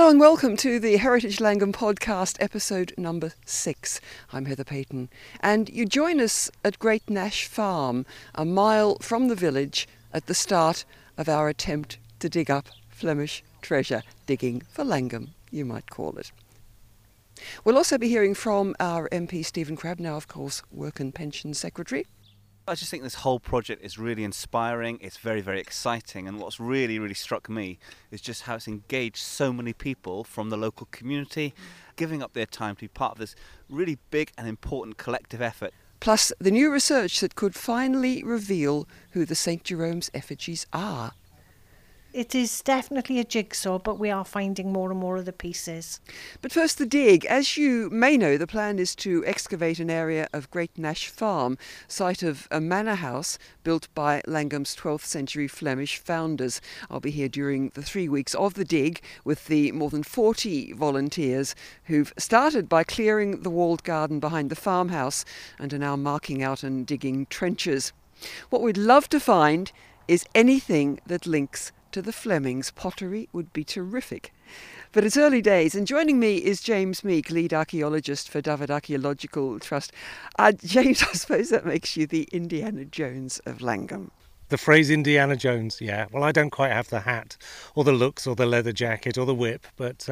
Hello and welcome to the Heritage Langham podcast, episode number 6. I'm Heather Payton, and you join us at Great Nash Farm, a mile from the village at the start of our attempt to dig up Flemish treasure, digging for Langham, you might call it. We'll also be hearing from our MP Stephen Crabb, now of course Work and Pension Secretary. I just think this whole project is really inspiring. It's very, very exciting. And what's really, really struck me is just how it's engaged so many people from the local community, giving up their time to be part of this really big and important collective effort. Plus the new research that could finally reveal who the St. Jerome's effigies are. It is definitely a jigsaw, but we are finding more and more of the pieces. But first, the dig. As you may know, the plan is to excavate an area of Great Nash Farm, site of a manor house built by Langham's 12th century Flemish founders. I'll be here during the 3 weeks of the dig with the more than 40 volunteers who've started by clearing the walled garden behind the farmhouse and are now marking out and digging trenches. What we'd love to find is anything that links to the Flemings. Pottery would be terrific. But it's early days, and joining me is James Meek, lead archaeologist for Dyfed Archaeological Trust. James, I suppose that makes you the Indiana Jones of Langham. The phrase Indiana Jones, yeah. Well, I don't quite have the hat or the looks or the leather jacket or the whip, but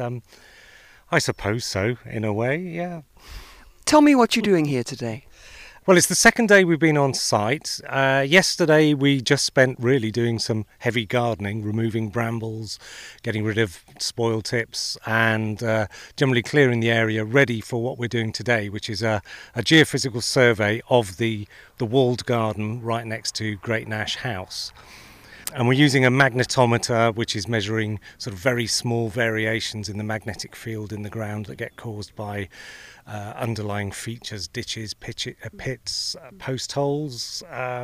I suppose so, in a way, yeah. Tell me what you're doing here today. Well, it's the second day we've been on site. Yesterday we just spent really doing some heavy gardening, removing brambles, getting rid of spoil tips and generally clearing the area ready for what we're doing today, which is a geophysical survey of the walled garden right next to Great Nash House. And we're using a magnetometer, which is measuring sort of very small variations in the magnetic field in the ground that get caused by underlying features, ditches, pits, post holes,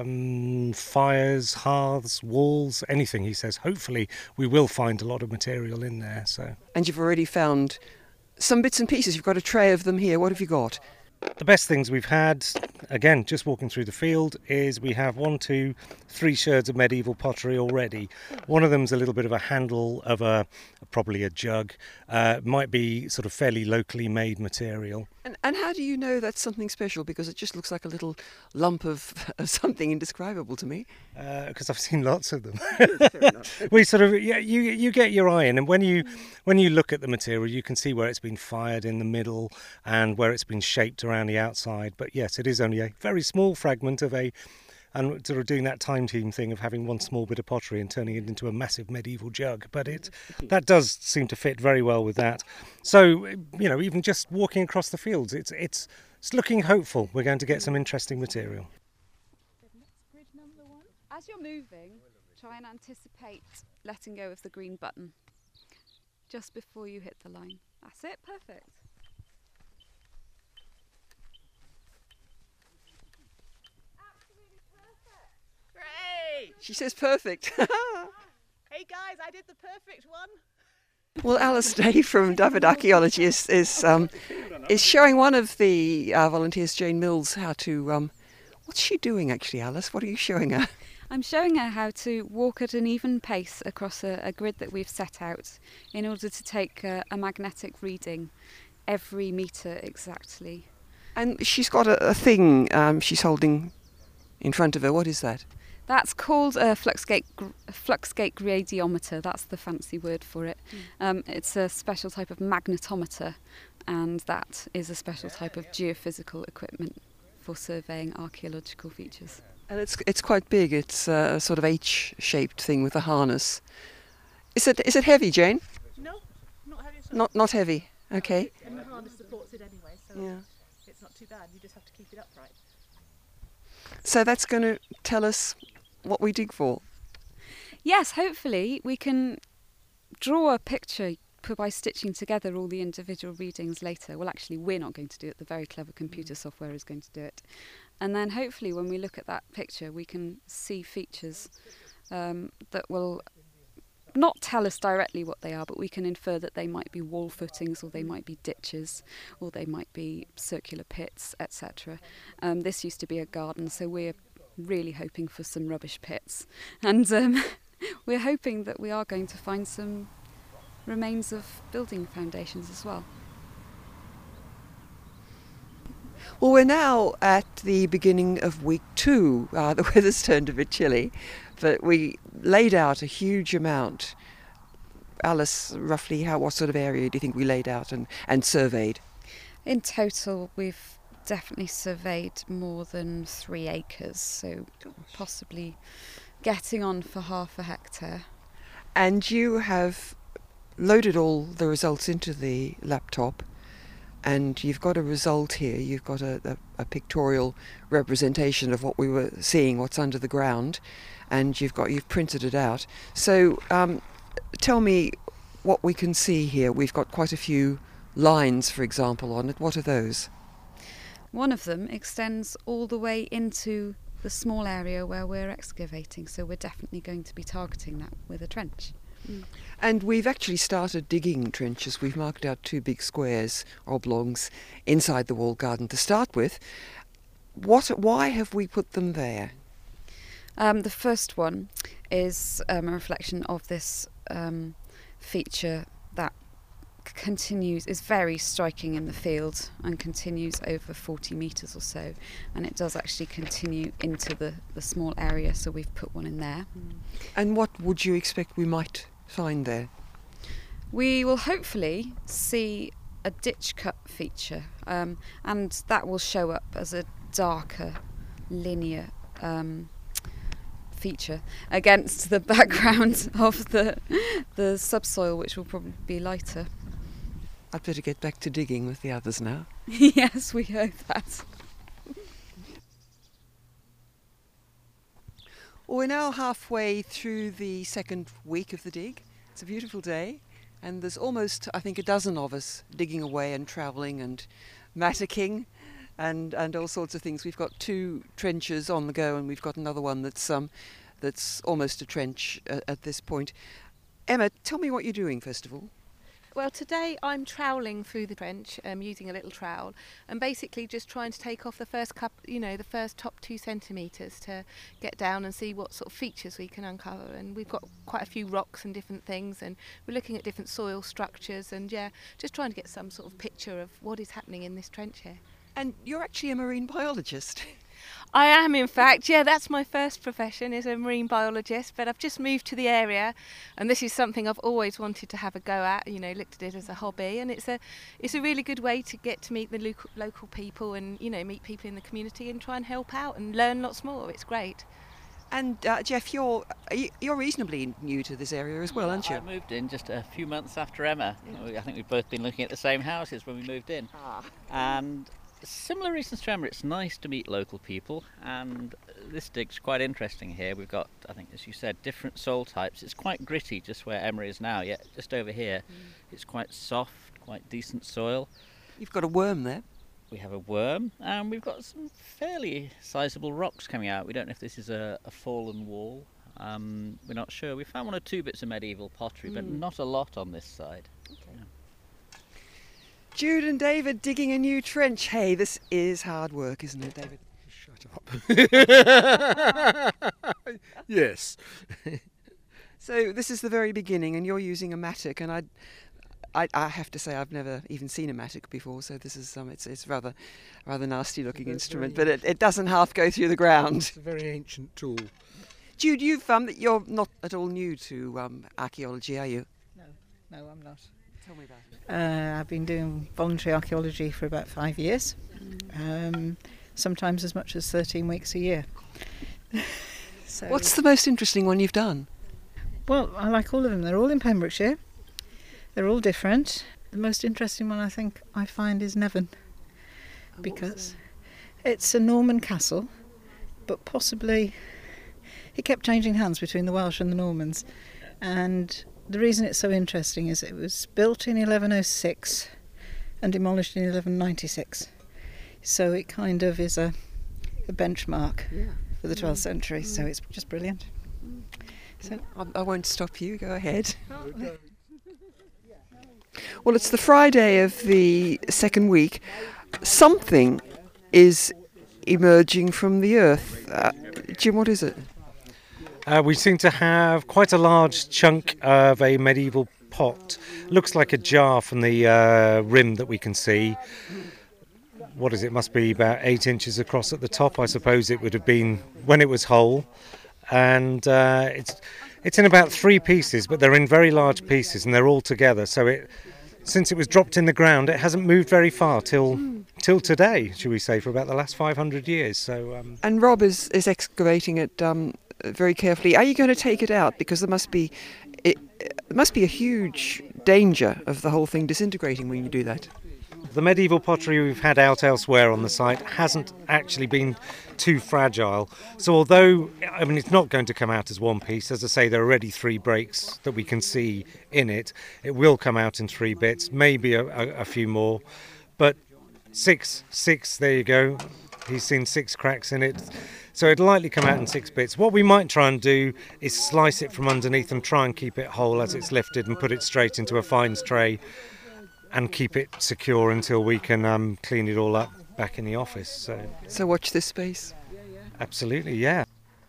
fires, hearths, walls, anything, he says. Hopefully we will find a lot of material in there. So. And you've already found some bits and pieces. You've got a tray of them here. What have you got? The best things we've had, again, just walking through the field, is we have 1, 2, 3 sherds of medieval pottery already. One of them's a little bit of a handle of probably a jug. Might be sort of fairly locally made material. And how do you know that's something special? Because it just looks like a little lump of something indescribable to me. Because I've seen lots of them. Fair enough. We sort of, yeah, you get your eye in, and when you look at the material, you can see where it's been fired in the middle and where it's been shaped around the outside. But yes, it is only a very small fragment of and sort of doing that time team thing of having one small bit of pottery and turning it into a massive medieval jug. But that does seem to fit very well with that. So, even just walking across the fields, it's looking hopeful. We're going to get some interesting material. Grid number 1. As you're moving, try and anticipate letting go of the green button just before you hit the line. That's it, perfect. Great! She says perfect. Hey guys, I did the perfect one. Well, Alice Day from Dyfed Archaeology is showing one of the volunteers, Jane Mills, how to... what's she doing actually, Alice? What are you showing her? I'm showing her how to walk at an even pace across a grid that we've set out in order to take a magnetic reading every metre exactly. And she's got a thing she's holding in front of her. What is that? That's called a fluxgate radiometer. That's the fancy word for it. It's a special type of magnetometer, and that is a special type of geophysical equipment for surveying archaeological features. And it's quite big. It's a sort of H-shaped thing with a harness. Is it heavy, Jane? No, not heavy at all. Not heavy. Okay. And the harness supports it anyway, so Yeah. it's not too bad. You just have to keep it upright. So that's going to tell us what we dig for. Yes, hopefully we can draw a picture by stitching together all the individual readings later. Well, actually, we're not going to do it. The very clever computer software is going to do it. And then hopefully when we look at that picture, we can see features that will not tell us directly what they are, but we can infer that they might be wall footings, or they might be ditches, or they might be circular pits, etc. This used to be a garden, so we're really hoping for some rubbish pits. And we're hoping that we are going to find some remains of building foundations as well. Well, we're now at the beginning of week 2. The weather's turned a bit chilly, but we laid out a huge amount. Alice, roughly what sort of area do you think we laid out and surveyed? In total, we've definitely surveyed more than 3 acres, so possibly getting on for half a hectare. And you have loaded all the results into the laptop, and you've got a result here. You've got a pictorial representation of what we were seeing, what's under the ground, and you've printed it out. So tell me what we can see here. We've got quite a few lines, for example, on it. What are those? One of them extends all the way into the small area where we're excavating, so we're definitely going to be targeting that with a trench. And we've actually started digging trenches. We've marked out 2 big squares, oblongs, inside the walled garden to start with. Why have we put them there? The first one is a reflection of this feature that is very striking in the field and continues over 40 metres or so, and it does actually continue into the small area, so we've put one in there. And what would you expect we might find there? We will hopefully see a ditch cut feature, and that will show up as a darker linear feature against the background of the subsoil, which will probably be lighter. I'd better get back to digging with the others now. Yes, we hope that. Well, we're now halfway through the second week of the dig. It's a beautiful day, and there's almost, I think, a dozen of us digging away and travelling and mattocking and all sorts of things. We've got 2 trenches on the go, and we've got another one that's almost a trench at this point. Emma, tell me what you're doing first of all. Well, today I'm troweling through the trench, using a little trowel, and basically just trying to take off the first the first top 2 centimetres to get down and see what sort of features we can uncover. And we've got quite a few rocks and different things, and we're looking at different soil structures, and just trying to get some sort of picture of what is happening in this trench here. And you're actually a marine biologist. I am, in fact. Yeah, that's my first profession, is a marine biologist, but I've just moved to the area, and this is something I've always wanted to have a go at, looked at it as a hobby, and it's a really good way to get to meet the local people and, meet people in the community and try and help out and learn lots more. It's great. And Jeff, you're reasonably new to this area as well, aren't you? I moved in just a few months after Emma. I think we've both been looking at the same houses when we moved in. And similar reasons to Emma, it's nice to meet local people, and this dig's quite interesting here. We've got, I think, as you said, different soil types. It's quite gritty just where Emma is now, yet just over here it's quite soft, quite decent soil. You've got a worm there. We have a worm, and we've got some fairly sizable rocks coming out. We don't know if this is a fallen wall. We're not sure. We found 1 or 2 bits of medieval pottery, but not a lot on this side. Okay. Yeah. Jude and David digging a new trench. Hey, this is hard work, isn't it, David? Shut up. Yes. So this is the very beginning, and you're using a mattock, and I have to say I've never even seen a mattock before, so this is it's rather nasty looking instrument, but it doesn't half go through the ground. It's a very ancient tool. Jude, you're not at all new to archaeology, are you? No, I'm not. Tell me about it. I've been doing voluntary archaeology for about 5 years, sometimes as much as 13 weeks a year. So, what's the most interesting one you've done? Well, I like all of them. They're all in Pembrokeshire. They're all different. The most interesting one I think I find is Nevern, because it's a Norman castle, but possibly it kept changing hands between the Welsh and the Normans, and the reason it's so interesting is it was built in 1106 and demolished in 1196. So it kind of is a benchmark for the 12th century, so it's just brilliant. So I won't stop you, go ahead. Well, it's the Friday of the second week. Something is emerging from the earth. Jim, what is it? We seem to have quite a large chunk of a medieval pot. Looks like a jar from the rim that we can see. What is it? Must be about 8 inches across at the top. I suppose it would have been when it was whole. And it's in about 3 pieces, but they're in very large pieces and they're all together. So since it was dropped in the ground, it hasn't moved very far till today, should we say, for about the last 500 years. So and Rob is excavating it very carefully. Are you going to take it out? Because there must be a huge danger of the whole thing disintegrating when you do that. The medieval pottery we've had out elsewhere on the site hasn't actually been too fragile. So although, I mean, it's not going to come out as one piece, as I say, there are already 3 breaks that we can see in it. It will come out in 3 bits, maybe a few more. But 6, there you go. He's seen 6 cracks in it. So it'll likely come out in 6 bits. What we might try and do is slice it from underneath and try and keep it whole as it's lifted and put it straight into a fines tray and keep it secure until we can clean it all up back in the office. So watch this space. Absolutely, yeah.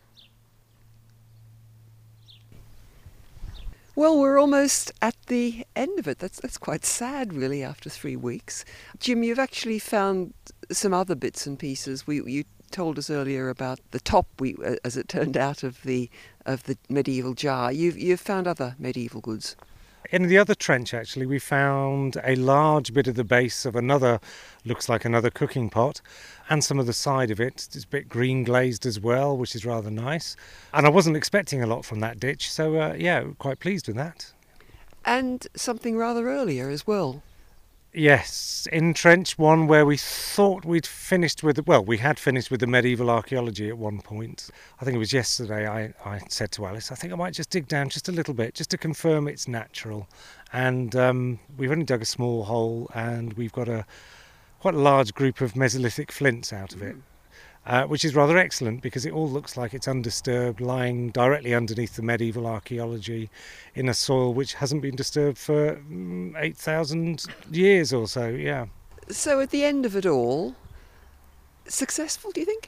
Well, we're almost at the end of it. That's quite sad, really, after 3 weeks. Jim, you've actually found some other bits and pieces. You told us earlier about the top, as it turned out, of the medieval jar. You've found other medieval goods. In the other trench, actually, we found a large bit of the base of looks like another cooking pot, and some of the side of it. It's a bit green glazed as well, which is rather nice. And I wasn't expecting a lot from that ditch, so yeah, quite pleased with that. And something rather earlier as well. Yes, in Trench 1, where we thought we had finished with the medieval archaeology at one point. I think it was yesterday I said to Alice, I think I might just dig down just a little bit, just to confirm it's natural. And we've only dug a small hole, and we've got quite a large group of Mesolithic flints out of it, which is rather excellent because it all looks like it's undisturbed, lying directly underneath the medieval archaeology in a soil which hasn't been disturbed for 8,000 years or so, yeah. So at the end of it all, successful, do you think?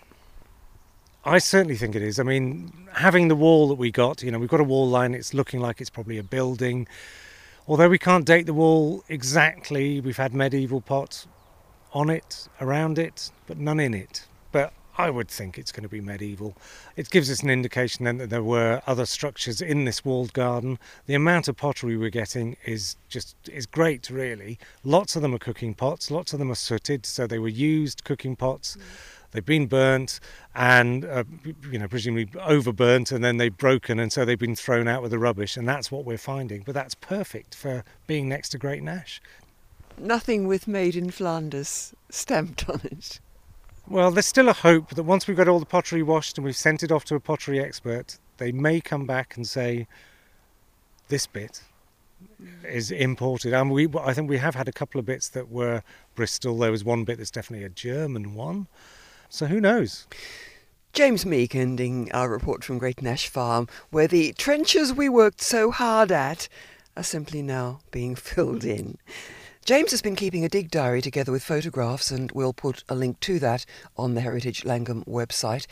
I certainly think it is. I mean, having the wall that we've got a wall line, it's looking like it's probably a building. Although we can't date the wall exactly, we've had medieval pots on it, around it, but none in it. But I would think it's going to be medieval. It gives us an indication then that there were other structures in this walled garden. The amount of pottery we're getting is great, really. Lots of them are cooking pots, lots of them are sooted, so they were used cooking pots. They've been burnt and, presumably overburnt, and then they've broken, and so they've been thrown out with the rubbish, and that's what we're finding. But that's perfect for being next to Great Nash. Nothing with Made in Flanders stamped on it. Well, there's still a hope that once we've got all the pottery washed and we've sent it off to a pottery expert, they may come back and say, this bit is imported. And I think we have had a couple of bits that were Bristol. There was one bit that's definitely a German one. So who knows? James Meek ending our report from Great Nash Farm, where the trenches we worked so hard at are simply now being filled in. James has been keeping a dig diary together with photographs, and we'll put a link to that on the Heritage Llangwm website,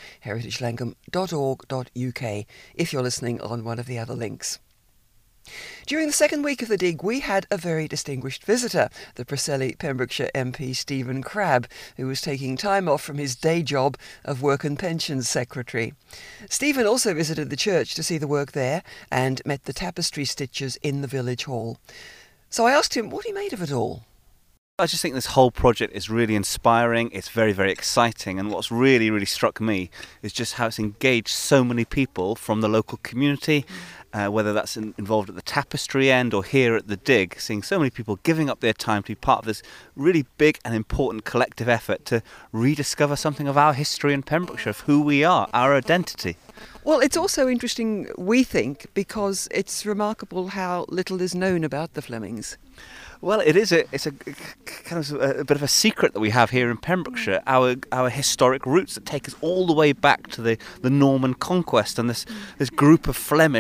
heritagelangwm.org.uk, if you're listening on one of the other links. During the second week of the dig, we had a very distinguished visitor, the Preseli Pembrokeshire MP Stephen Crabb, who was taking time off from his day job of Work and Pensions Secretary. Stephen also visited the church to see the work there and met the tapestry stitchers in the village hall. So I asked him what he made of it all. I just think this whole project is really inspiring. It's very, very exciting. And what's really, really struck me is just how it's engaged so many people from the local community, whether that's involved at the tapestry end or here at the dig, seeing so many people giving up their time to be part of this really big and important collective effort to rediscover something of our history in Pembrokeshire, of who we are, our identity. Well, it's also interesting, we think, because it's remarkable how little is known about the Flemings. Well, it's a kind of a bit of a secret that we have here in Pembrokeshire, our historic roots that take us all the way back to the Norman conquest, and this group of Flemish people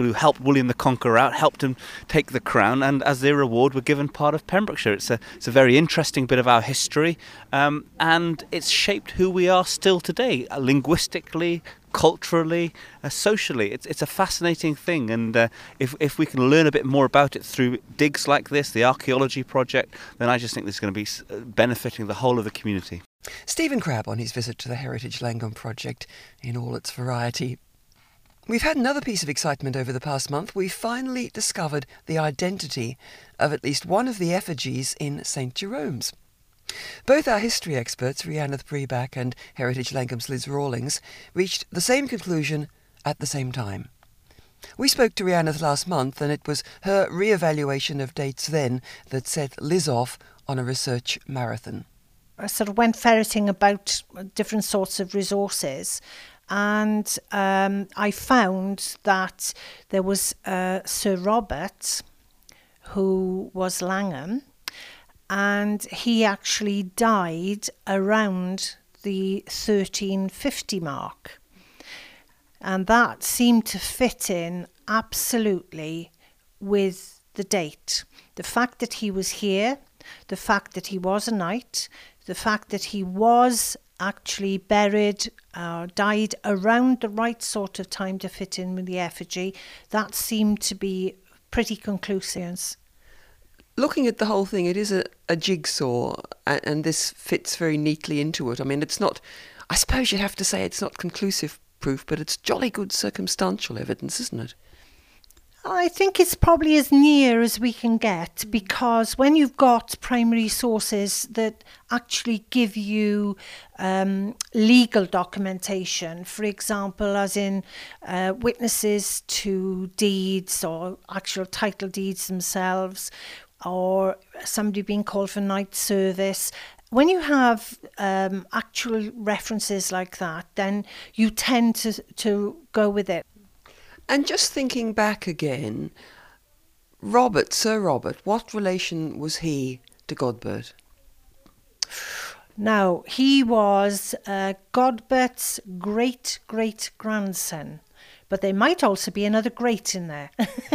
who helped William the Conqueror out, helped him take the crown, and as their reward were given part of Pembrokeshire. It's a very interesting bit of our history, and it's shaped who we are still today, linguistically, culturally, socially. It's a fascinating thing, and if we can learn a bit more about it through digs like this, the archaeology project, then I just think this is going to be benefiting the whole of the community. Stephen Crabb on his visit to the Heritage Llangwm project in all its variety. We've had another piece of excitement over the past month. We've finally discovered the identity of at least one of the effigies in St Jerome's. Both our history experts, Rhiannodd Breback and Heritage Llangwm's Liz Rawlings, reached the same conclusion at the same time. We spoke to Rhiannodd last month, and it was her re-evaluation of dates then that set Liz off on a research marathon. I sort of went ferreting about different sorts of resources, and I found that there was Sir Robert, who was Langham, and he actually died around the 1350 mark. And that seemed to fit in absolutely with the date. The fact that he was here, the fact that he was a knight, the fact that he was actually buried, died around the right sort of time to fit in with the effigy, that seemed to be pretty conclusive. Looking at the whole thing, it is a jigsaw, and this fits very neatly into it. I mean, it's not, I suppose you'd have to say it's not conclusive proof, but it's jolly good circumstantial evidence, isn't it? I think it's probably as near as we can get, because when you've got primary sources that actually give you legal documentation, for example, as in witnesses to deeds or actual title deeds themselves, or somebody being called for night service, when you have actual references like that, then you tend to go with it. And just thinking back again, Sir Robert, what relation was he to Godbert? Now, he was Godbert's great-great-grandson, but there might also be another great in there.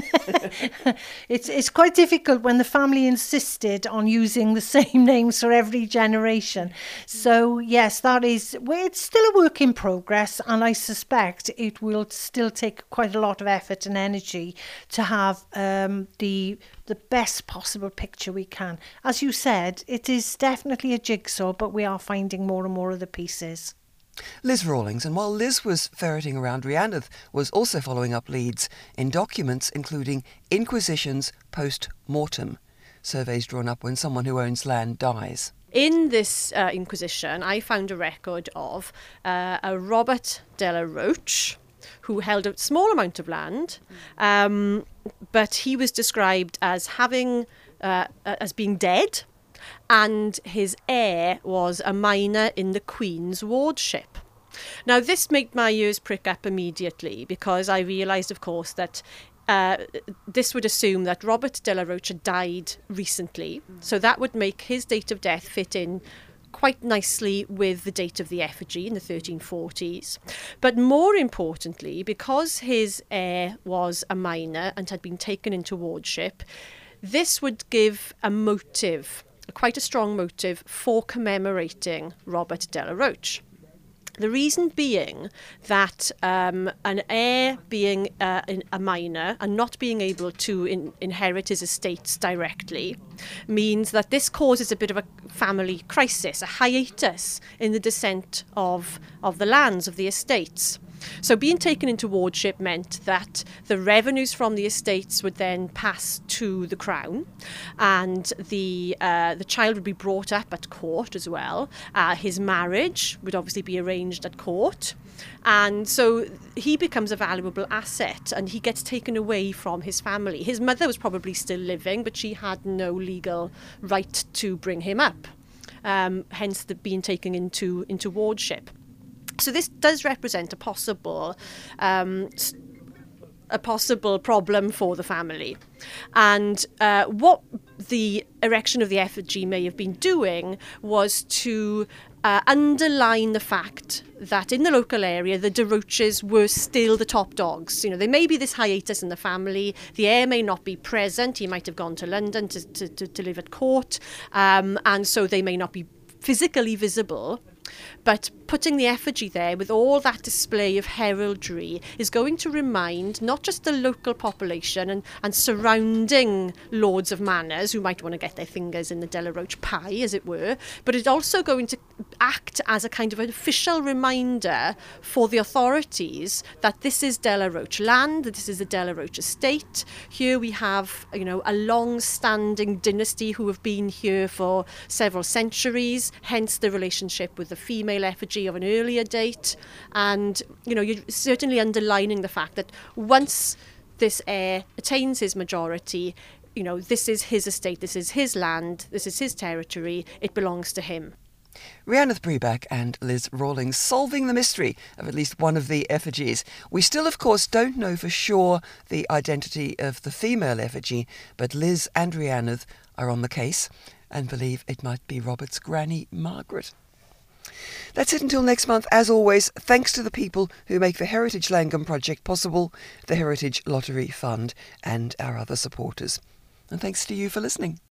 It's quite difficult when the family insisted on using the same names for every generation. So yes, it's still a work in progress, and I suspect it will still take quite a lot of effort and energy to have the best possible picture we can. As you said, it is definitely a jigsaw, but we are finding more and more of the pieces. Liz Rawlings, and while Liz was ferreting around, Rhiannodd was also following up leads in documents including inquisitions post-mortem, surveys drawn up when someone who owns land dies. In this inquisition, I found a record of a Robert de la Roche, who held a small amount of land, but he was described as as being dead, and his heir was a miner in the Queen's wardship. Now, this made my ears prick up immediately, because I realised, of course, that this would assume that Robert de la Roche had died recently, so that would make his date of death fit in quite nicely with the date of the effigy in the 1340s. But more importantly, because his heir was a miner and had been taken into wardship, this would give a motive, quite a strong motive, for commemorating Robert de la Roche. The reason being that an heir being a minor and not being able to inherit his estates directly means that this causes a bit of a family crisis, a hiatus in the descent of the lands, of the estates. So being taken into wardship meant that the revenues from the estates would then pass to the crown, and the child would be brought up at court as well. His marriage would obviously be arranged at court, and so he becomes a valuable asset, and he gets taken away from his family. His mother was probably still living, but she had no legal right to bring him up, hence being taken into wardship. So this does represent a possible a possible problem for the family. And what the erection of the effigy may have been doing was to underline the fact that in the local area the de Roches were still the top dogs. You know, there may be this hiatus in the family, the heir may not be present, he might have gone to London to live at court, and so they may not be physically visible. But putting the effigy there with all that display of heraldry is going to remind not just the local population and surrounding lords of manors who might want to get their fingers in the De la Roche pie, as it were, but it's also going to act as a kind of an official reminder for the authorities that this is De la Roche land, that this is the De la Roche estate. Here we have, you know, a long-standing dynasty who have been here for several centuries, hence the relationship with the female effigy of an earlier date. And, you know, you're certainly underlining the fact that once this heir attains his majority, you know, this is his estate, this is his land, this is his territory, it belongs to him. Rhiannon Breback and Liz Rawlings solving the mystery of at least one of the effigies. We still, of course, don't know for sure the identity of the female effigy, but Liz and Rhiannon are on the case and believe it might be Robert's granny Margaret. That's it until next month. As always, thanks to the people who make the Heritage Llangwm project possible, the Heritage Lottery Fund and our other supporters. And thanks to you for listening.